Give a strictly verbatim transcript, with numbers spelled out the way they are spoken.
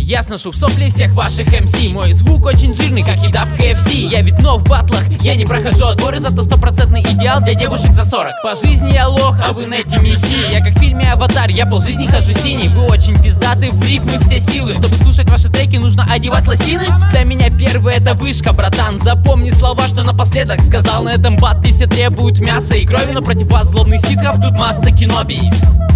Я сношу в сопли всех ваших эм си. Мой звук очень жирный, как еда в ка эф си. Я видно в батлах, я не прохожу отборы, зато стопроцентный идеал для девушек за сорок. По жизни я лох, а вы на эти миссии. Я как в фильме «Аватар», я полжизни хожу синий. Вы очень пиздаты, в рифмы все силы. Чтобы слушать ваши треки, нужно одевать лосины. Для меня первый это вышка, братан. Запомни слова, что напоследок сказал. На этом батле все требуют мяса и крови, но против вас злобных ситхов тут масса киноби.